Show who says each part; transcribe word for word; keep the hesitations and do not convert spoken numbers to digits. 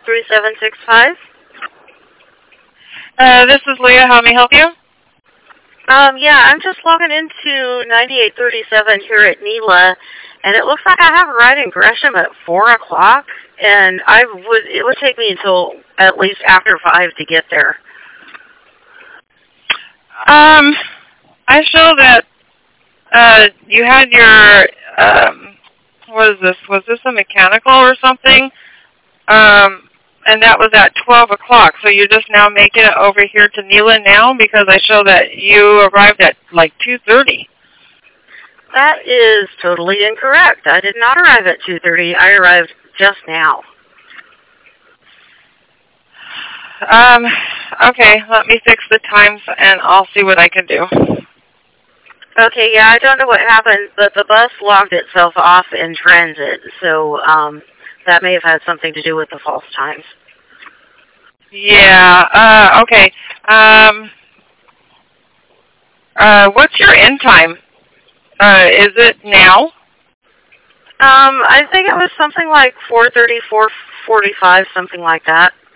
Speaker 1: three seven six five.
Speaker 2: Uh, this is Leah. How may I help you?
Speaker 1: Um, yeah, I'm just logging into ninety-eight thirty-seven here at Nela, and it looks like I have a ride in Gresham at four o'clock, and I would it would take me until at least after five to get there.
Speaker 2: Um, I show that uh, you had your, um, what is this? Was this a mechanical or something? Um, and that was at twelve o'clock, so you're just now making it over here to Nela now? Because I show that you arrived at like two thirty.
Speaker 1: That is totally incorrect. I did not arrive at two thirty. I arrived just now.
Speaker 2: Um, okay, let me fix the times and I'll see what I can do.
Speaker 1: Okay, yeah, I don't know what happened, but the bus logged itself off in transit, so um, that may have had something to do with the false times.
Speaker 2: Yeah, uh, okay. Um, uh, what's your end time? Uh, is it now?
Speaker 1: Um, I think it was something like four thirty, four forty-five, something like that.